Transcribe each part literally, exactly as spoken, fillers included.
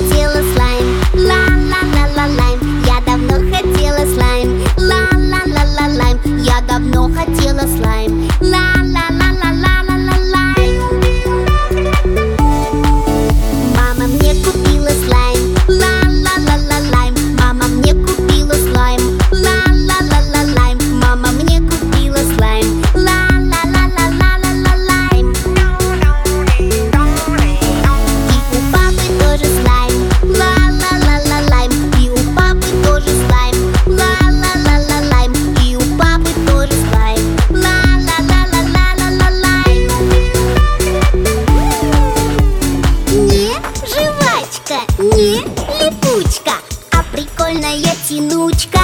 хотела слайм. Ла-ла-ла-ла-лайм. Я давно хотела слайм. Ла-ла-ла-ла-лайм. Я давно хотела слайм. Ла-ла-ла-ла-ла-ла-лайм. Мама мне купила слайм. Ла-ла-ла-ла-лайм. Мама мне купила слайм. Ла-ла-ла-ла-лайм. Мама мне купила слайм. Ла-ла-ла-ла-ла-ла-лайм. И у папы тоже слайм. Ла-ла-ла-ла-лайм. И у папы тоже слайм. Ла-ла-ла-ла-лайм. И у папы тоже слайм. Ла-ла-ла-ла-ла-ла-лайм. Не жвачка, не липучка, а прикольная тянучка.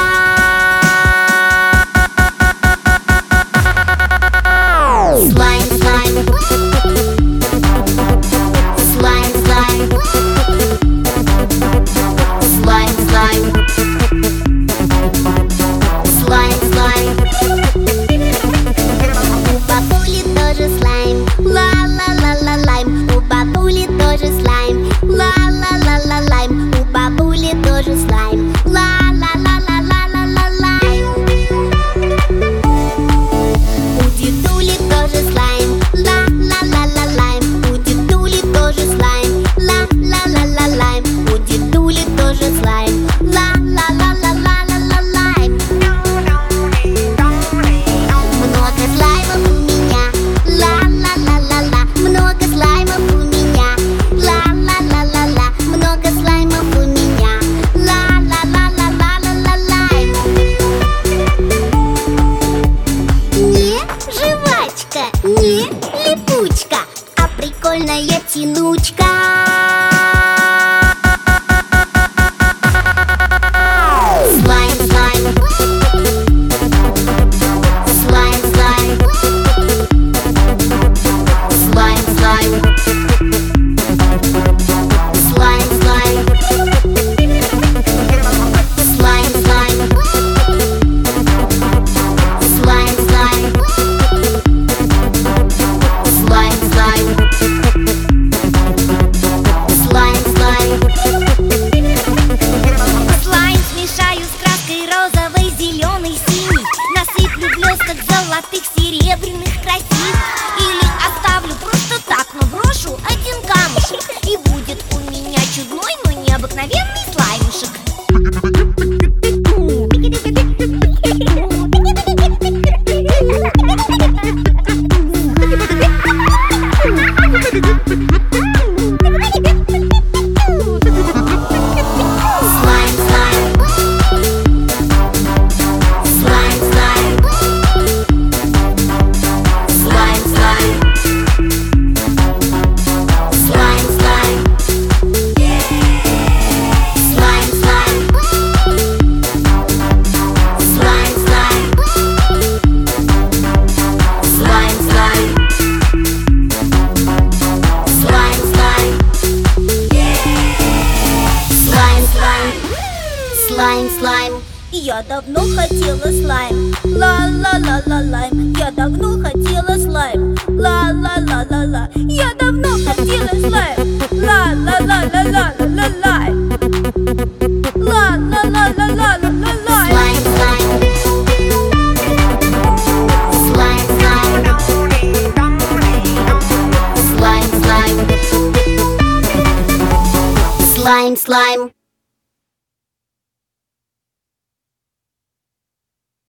Слайм, слайм. Слайм, слайм. Слайм, слайм. Слайм, слайм. У бабули тоже слайм. Ла-ла-ла-ла-лайм. У бабули тоже слайм. Ла-ла-ла-ла-лайм. У бабули тоже слайм. Ла-ла-ла-ла-ла-ла-лайм. У дедули тоже слайм. Ла-ла-ла-ла-лайм. У дедули тоже слайм. Ла-ла-ла-ла-лайм. У дедули тоже слайм. Ла-ла-ла-ла-ла-ла-лайм. Много слаймов у меня. Ла-ла-ла-ла-ла. Много слаймов у меня. Ла-ла-ла-ла-ла. Много слаймов у меня. Ла-ла-ла-ла-ла-ла-лайм. Не жвачка, не липучка, а прикольная тянучка. Слайм, слайм. Слайм, слайм. Слайм, слайм. Слайм, слайм. Слайм, слайм. Слайм, слайм. Слайм, слайм. Слайм, слайм. Слайм смешаю с краской розовой, зеленой, синей. Насыплю блесток золотых, серебряных, красивых. Или оставлю просто так, но брошу один камушек. И будет у меня чудной, но необыкновенный слаймушек. Слайм, слайм. Слайм, слайм. Слайм, слайм. Слайм, слайм. Слайм, слайм. Слайм, слайм. Слайм, слайм. Слайм, слайм. Слайм, слайм. Слайм, слайм. Я давно хотела слайм. Ла-ла-ла-ла-лайм. Я давно хотела слайм. Ла-ла-ла-ла-ла. Я давно хотела слайм. Ла-ла-ла-ла-ла-ла-лайм. Ла-ла-ла-ла-ла-ла-лайм. Слайм, слайм. Слайм, слайм. Слайм, слайм. Слайм, слайм.